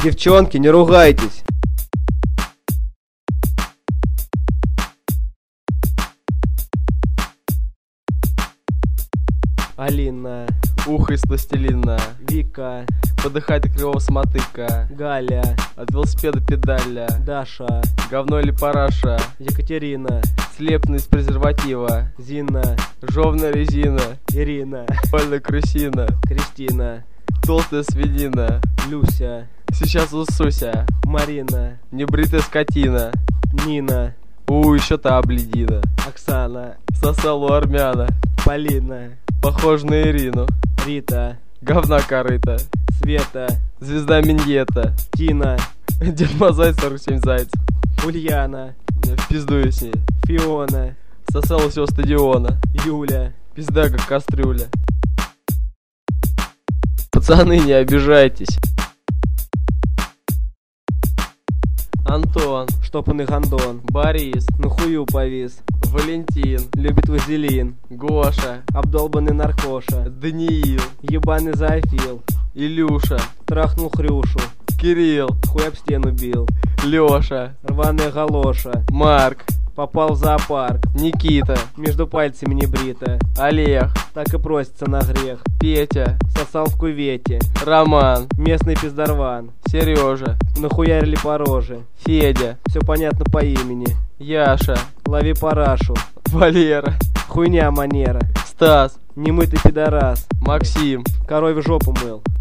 Девчонки, не ругайтесь. Алина, Ухо из пластилина, Вика, подыхает от кривого смотыка, Галя, от велосипеда педаля, Даша, говно или параша, Екатерина, слепленный из презерватива, Зина, жевная резина, Ирина, больная крысина, Кристина, толстая свинина, Люся, сейчас усуся, Марина, небритая скотина, Нина, еще та обледина, Оксана, сосал у армяна, Полина, похож на Ирину, Рита, говна корыта, Света, звезда Миньета, Тина, Дед Мазай 47 зайцев, Ульяна, в пизду я с ней, Фиона, сосал у всего стадиона, Юля. пизда как кастрюля. Пацаны, не обижайтесь. Антон, Штопанный гондон, Борис, на хую повис, Валентин, любит вазелин, Гоша, обдолбанный наркоша, Даниил, ебаный зоофил, Илюша, трахнул хрюшу, Кирилл, хуй об стену бил, Лёша, рваная галоша, Марк, попал в зоопарк, Никита, между пальцами не брита, Олег, так и просится на грех, Петя, сосал в кювете, Роман, местный пиздарван, Сережа, нахуярили по роже, Федя, все понятно по имени, Яша, лови парашу, Валера, хуйня манера, Стас, немытый пидорас, Максим. коровью жопу мыл.